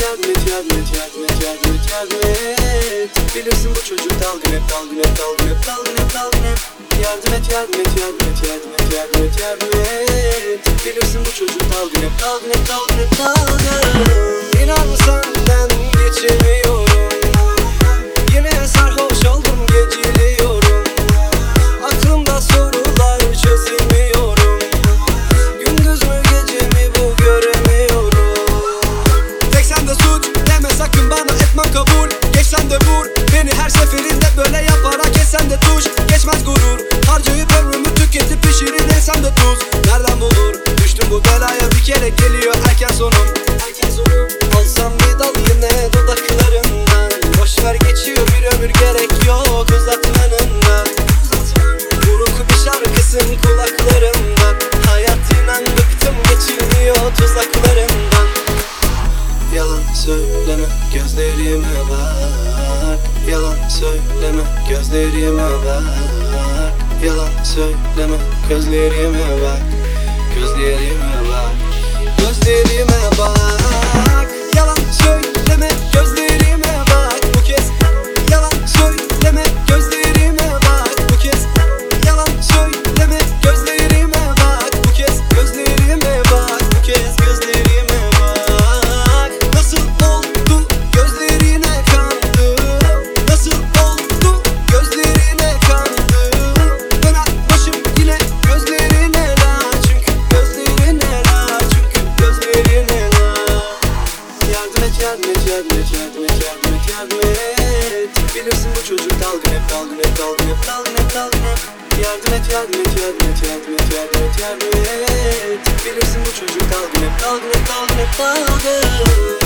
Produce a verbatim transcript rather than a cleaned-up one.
yardım et, yardım et, yardım et, yardım et, yardım et. Bilirsin bu çocuk dalgın hep, dalgın hep, dalgın hep, dalgın hep, dalgın hep. Yardım et, yardım et, yardım et, yardım et, yardım et, yardım et. Bilirsin bu çocuk dalgın hep, dalgın hep, dalgın hep, dalgın. İnan senden geçemiyorum. Yine sarhoş oldum, geciliyorum. Aklımda sorular çözemiyorum. Gündüz mü gece mi bu göremiyorum. Tek sende suç deme sakın bana, etmem kabul. Geç sen de vur beni her seferinde, böyle yaparak esen de tuş. Geçmez gurur, harcayıp ömrümü tüketip pişirin ensem de tuz. Nereden bulur düştüm bu belaya, bir kere geliyor erken sonum. Erken sonum. Alsam bir dal yine dudaklarından. Boşver geçiyor bir ömür, gerek yok uzatmanından. Buruk bir şarkısın kulaklarımdan. Hayat inan bıktım, geçilmiyor tuzaklarımdan. Yalan söyleme, gözlerime bak. Yalan söyleme, gözlerime bak. Yalan söyleme, gözlerime bak. Gözlerime bak. Gözlerime bak. Yalan söyleme, gözlerime bak. Bu kez yalan söyleme, gözlerime bak. Bu kez yalan söyleme, gözlerime bak. Bu kez gözlerime bak. Bu kez gözlerime bak. Nasıl oldu gözlerine kandım? Nasıl oldu gözlerine kandım? Döner başım yine gözlerine la. Çünkü gözlerine la. Çünkü gözlerine la. Yardım et, yardım et, yardım et, yardım et, yardım et, yardım et. Bilirsin bu çocuk dalgın hep, dalgın hep, dalgın hep, dalgın hep, dalgın hep. Yardım et, yardım et, yardım et, yardım et, yardım et, yardım et. Bilirsin bu çocuk dalgın hep, dalgın hep, dalgın hep, dalgın.